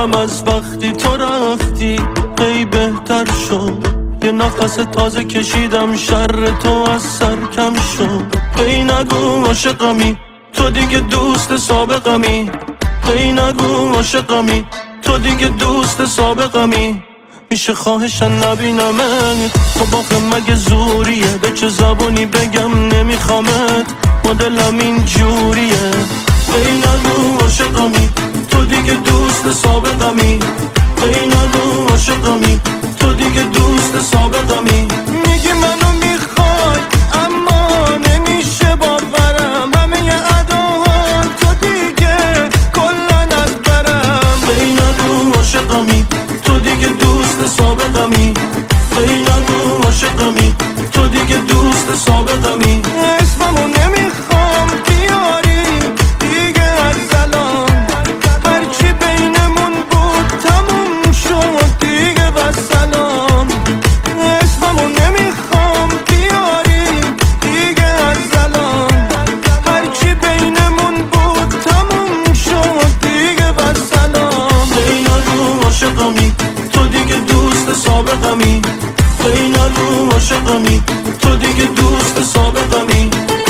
حالم از وقتی تو رفتی ای بهتر شد. یه نفس تازه کشیدم شر تو از سر کم شد. ای نگو عاشقمی تو دیگه دوست سابقمی. ای نگو عاشقمی تو دیگه دوست سابقمی. میشه خواهشن نبینمت خب آخه مگه زوریه؟ به چه زبانی بگم نمیخوامت ما دلم این جوریه. ای نگو عاشقمی تو دیگه دوست سابقمی. ای نگو عاشقمی تو دیگه دوست سابقمی. میگی منو میخوای اما نمیشه باورم. همه اداها تو دیگه کلن از برم. ای نگو عاشقمی تو دیگه دوست سابقمی. ای نگو عاشقمی تو دیگه دوست سابقمی. اسممو نمیخوام بیاری دیگه از الان. هرچی بینمون بود تموم شد دیگه بسلام. اسممو نمیخوام بیاری دیگه از الان. هرچی بینمون بود تموم شد دیگه بسلام. ای نگو عاشقمی تو دیگه دوست سابقمی. ای نگو عاشقمی تو دیگه دوست سابقمی.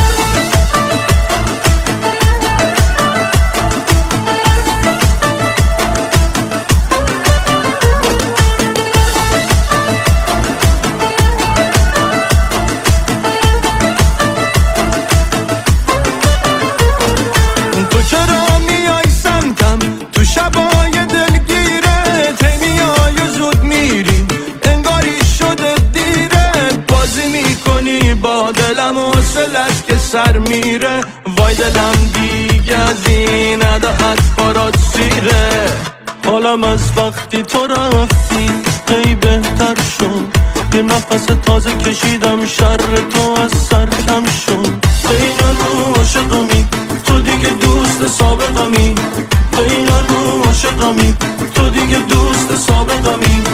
تو چرا میای سمتم تو شبای دلگیره؟ میای زود میری انگاری شده دیره. بازی میکنی با دلم و حوصله‌اش که سر میره. وای دلم دیگه از این عداعت برات سیره. حالم از وقتی تو رفتی ای بهتر شد. یه نفس تازه کشیدم شر تو از سر کم شد. ای نگو عاشقمی تو دیگه دوست سابقمی. ای نگو عاشقمی تو دیگه دوست سابقمی.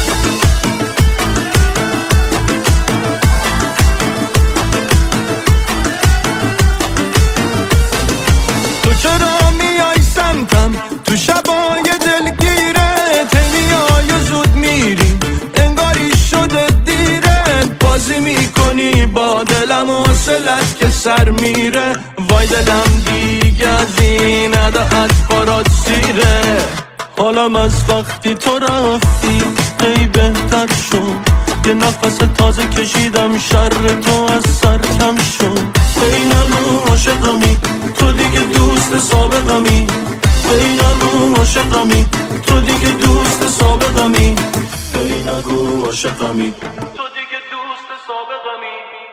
تو چرا میای سمتم تو شبای دلگیره؟ میای زود میری انگاری شده دیره. بازی میکنی با دلم و حوصله‌اش که سر میره. وای دلم دیگه از این عداعت برات سیره. حالم از وقتی تو رفتی ای بهتر شد. یه نفس تازه کشیدم شر تو از سر کم شد. ای نگو عاشقمی تو دیگه دوست سابقمی. ای نگو عاشقمی تو دیگه دوست سابقمی. ای نگو عاشقمی تو دیگه دوست سابقمی.